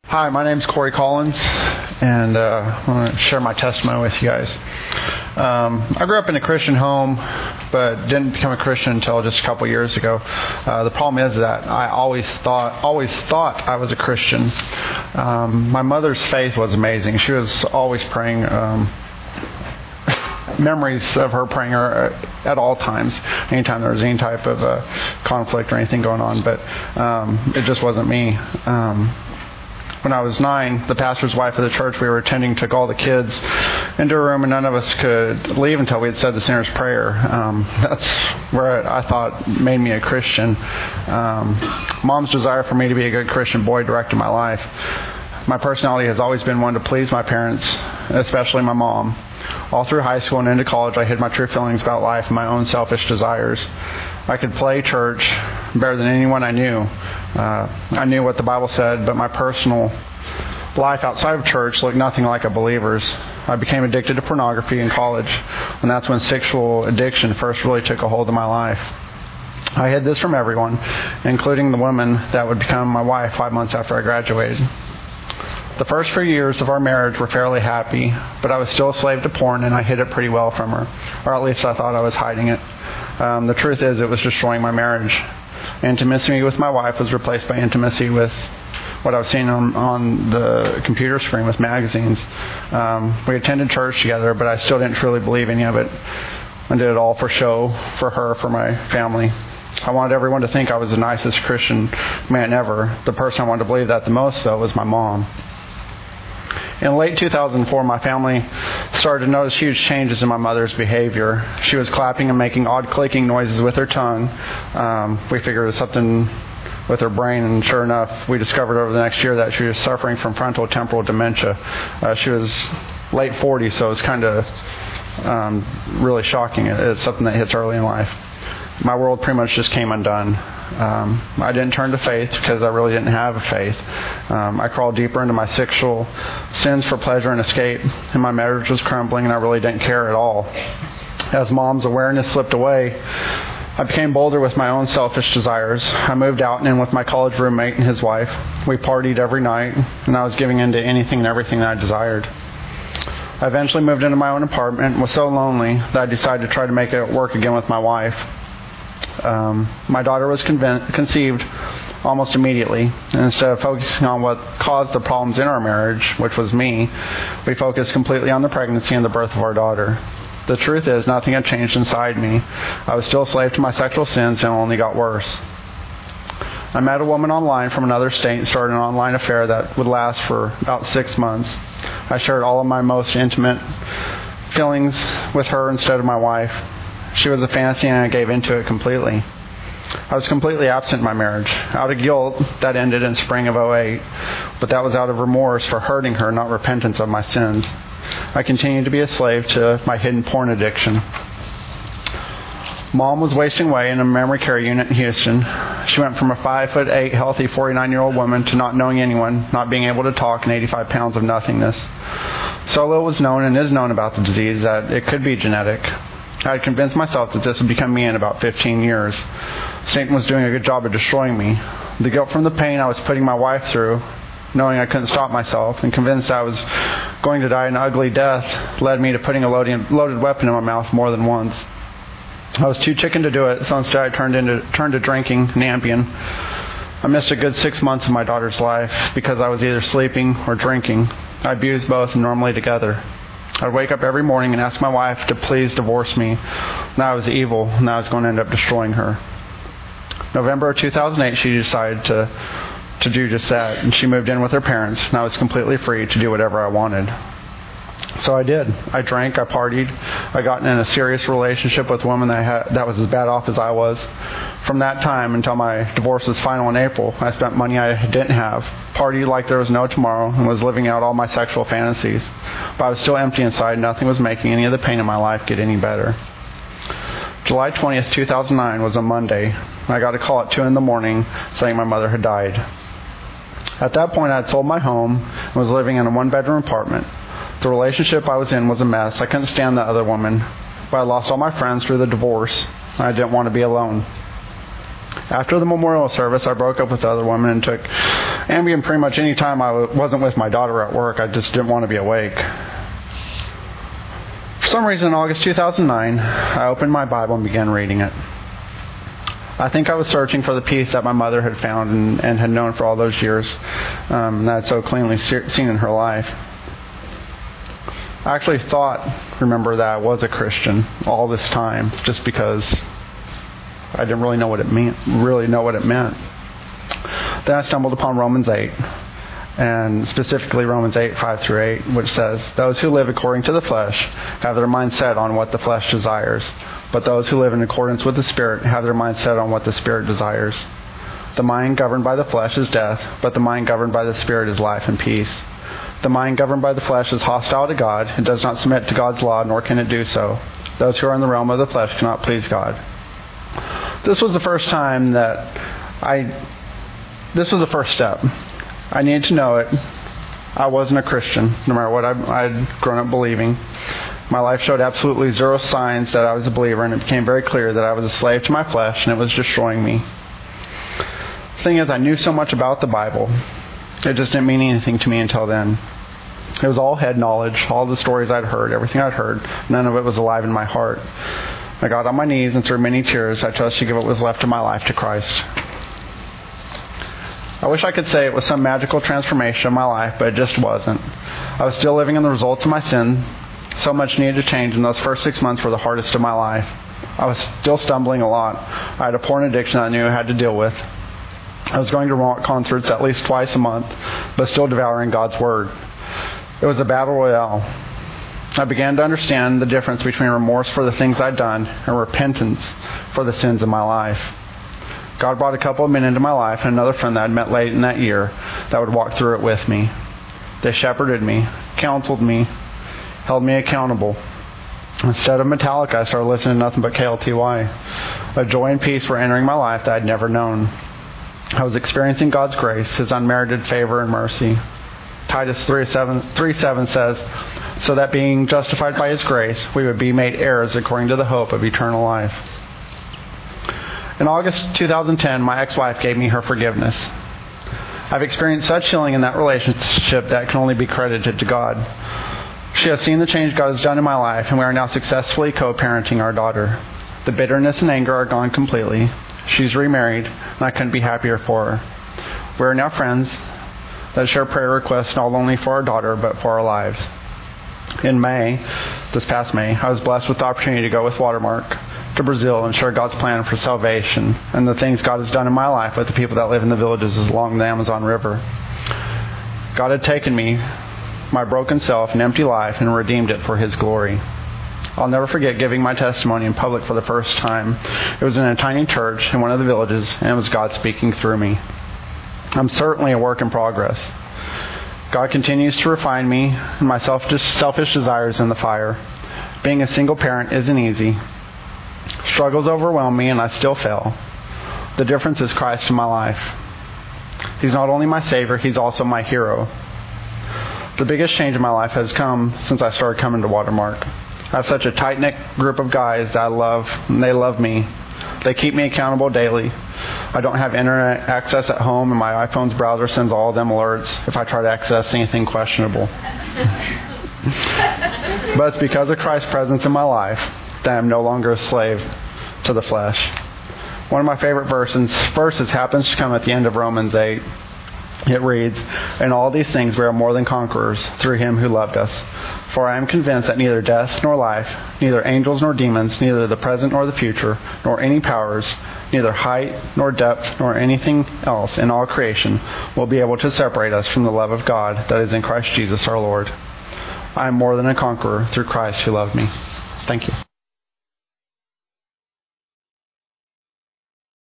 Hi, my name's Corey Collins, and I want to share my testimony with you guys. I grew up in a Christian home, but didn't become a Christian until just a couple years ago. The problem is that I always thought I was a Christian. My mother's faith was amazing. She was always praying. Memories of her praying at all times, anytime there was any type of conflict or anything going on, but it just wasn't me. When I was 9, the pastor's wife of the church we were attending took all the kids into a room, and none of us could leave until we had said the sinner's prayer. That's where I thought made me a Christian. Mom's desire for me to be a good Christian boy directed my life. My personality has always been one to please my parents, especially my mom. All through high school and into college, I hid my true feelings about life and my own selfish desires. I could play church better than anyone I knew. I knew what the Bible said, but my personal life outside of church looked nothing like a believer's. I became addicted to pornography in college, and that's when sexual addiction first really took a hold of my life. I hid this from everyone, including the woman that would become my wife 5 months after I graduated. The first few years of our marriage were fairly happy, but I was still a slave to porn, and I hid it pretty well from her, or at least I thought I was hiding it. The truth is, it was destroying my marriage. Intimacy with my wife was replaced by intimacy with what I was seeing on the computer screen with magazines. We attended church together, but I still didn't truly believe any of it. I did it all for show, for her, for my family. I wanted everyone to think I was the nicest Christian man ever. The person I wanted to believe that the most, though, was my mom. In late 2004, my family started to notice huge changes in my mother's behavior. She was clapping and making odd clicking noises with her tongue. We figured it was something with her brain, and sure enough, we discovered over the next year that she was suffering from frontotemporal dementia. She was late 40s, so it was kind of really shocking. It's something that hits early in life. My world pretty much just came undone. I didn't turn to faith because I really didn't have a faith. I crawled deeper into my sexual sins for pleasure and escape, and my marriage was crumbling, and I really didn't care at all. As Mom's awareness slipped away, I became bolder with my own selfish desires. I moved out and in with my college roommate and his wife. We partied every night, and I was giving in to anything and everything that I desired. I eventually moved into my own apartment and was so lonely that I decided to try to make it work again with my wife. My daughter was conceived almost immediately. And instead of focusing on what caused the problems in our marriage, which was me, we focused completely on the pregnancy and the birth of our daughter. The truth is, nothing had changed inside me. I was still a slave to my sexual sins, and it only got worse. I met a woman online from another state and started an online affair that would last for about 6 months. I shared all of my most intimate feelings with her instead of my wife. She was a fantasy, and I gave into it completely. I was completely absent in my marriage. Out of guilt, that ended in spring of 2008, but that was out of remorse for hurting her, not repentance of my sins. I continued to be a slave to my hidden porn addiction. Mom was wasting away in a memory care unit in Houston. She went from a 5'8", healthy 49-year-old woman to not knowing anyone, not being able to talk, and 85 pounds of nothingness. So little was known and is known about the disease that it could be genetic. I had convinced myself that this would become me in about 15 years. Satan was doing a good job of destroying me. The guilt from the pain I was putting my wife through, knowing I couldn't stop myself, and convinced I was going to die an ugly death, led me to putting a loaded weapon in my mouth more than once. I was too chicken to do it, so instead I turned to drinking Ambien. I missed a good 6 months of my daughter's life because I was either sleeping or drinking. I abused both normally together. I'd wake up every morning and ask my wife to please divorce me. Now I was evil, and I was going to end up destroying her. November of 2008, she decided to do just that, and she moved in with her parents, and I was completely free to do whatever I wanted. So I did. I drank, I partied, I got in a serious relationship with a woman that was as bad off as I was. From that time until my divorce was final in April, I spent money I didn't have, partied like there was no tomorrow, and was living out all my sexual fantasies. But I was still empty inside. Nothing was making any of the pain in my life get any better. July 20th, 2009 was a Monday. I got a call at 2 in the morning saying my mother had died. At that point, I had sold my home and was living in a one-bedroom apartment. The relationship I was in was a mess. I couldn't stand that other woman, but I lost all my friends through the divorce, and I didn't want to be alone. After the memorial service, I broke up with the other woman and took Ambien pretty much any time I wasn't with my daughter at work. I just didn't want to be awake. For some reason, in August 2009, I opened my Bible and began reading it. I think I was searching for the peace that my mother had found and had known for all those years, that I'd so cleanly seen in her life. I actually remember that I was a Christian all this time, just because I didn't really know what it meant. Then I stumbled upon Romans 8, and specifically Romans 8, 5 through 8, which says, "Those who live according to the flesh have their mind set on what the flesh desires, but those who live in accordance with the Spirit have their mind set on what the Spirit desires. The mind governed by the flesh is death, but the mind governed by the Spirit is life and peace. The mind governed by the flesh is hostile to God and does not submit to God's law, nor can it do so. Those who are in the realm of the flesh cannot please God." This was the first time this was the first step. I needed to know it. I wasn't a Christian, no matter what I'd grown up believing. My life showed absolutely zero signs that I was a believer, and it became very clear that I was a slave to my flesh, and it was destroying me. The thing is, I knew so much about the Bible. It just didn't mean anything to me until then. It was all head knowledge, all the stories I'd heard, everything I'd heard. None of it was alive in my heart. I got on my knees, and through many tears, I chose to give what was left of my life to Christ. I wish I could say it was some magical transformation of my life, but it just wasn't. I was still living in the results of my sin. So much needed to change, and those first 6 months were the hardest of my life. I was still stumbling a lot. I had a porn addiction that I knew I had to deal with. I was going to rock concerts at least twice a month, but still devouring God's Word. It was a battle royale. I began to understand the difference between remorse for the things I'd done and repentance for the sins of my life. God brought a couple of men into my life and another friend that I'd met late in that year that would walk through it with me. They shepherded me, counseled me, held me accountable. Instead of Metallica, I started listening to nothing but KLTY. A joy and peace were entering my life that I'd never known. I was experiencing God's grace, His unmerited favor and mercy. Titus 3:7 says, "So that being justified by His grace, we would be made heirs according to the hope of eternal life." In August 2010, my ex-wife gave me her forgiveness. I've experienced such healing in that relationship that can only be credited to God. She has seen the change God has done in my life, and we are now successfully co-parenting our daughter. The bitterness and anger are gone completely. She's remarried, and I couldn't be happier for her. We are now friends that share prayer requests not only for our daughter, but for our lives. In this past May, I was blessed with the opportunity to go with Watermark to Brazil and share God's plan for salvation and the things God has done in my life with the people that live in the villages along the Amazon River. God had taken me, my broken self and empty life, and redeemed it for His glory. I'll never forget giving my testimony in public for the first time. It was in a tiny church in one of the villages, and it was God speaking through me. I'm certainly a work in progress. God continues to refine me and my selfish desires in the fire. Being a single parent isn't easy. Struggles overwhelm me, and I still fail. The difference is Christ in my life. He's not only my Savior, He's also my hero. The biggest change in my life has come since I started coming to Watermark. I have such a tight-knit group of guys that I love, and they love me. They keep me accountable daily. I don't have internet access at home, and my iPhone's browser sends all of them alerts if I try to access anything questionable. But it's because of Christ's presence in my life that I'm no longer a slave to the flesh. One of my favorite verses happens to come at the end of Romans 8. It reads, "In all these things we are more than conquerors through Him who loved us. For I am convinced that neither death nor life, neither angels nor demons, neither the present nor the future, nor any powers, neither height nor depth nor anything else in all creation will be able to separate us from the love of God that is in Christ Jesus our Lord. I am more than a conqueror through Christ who loved me." Thank you.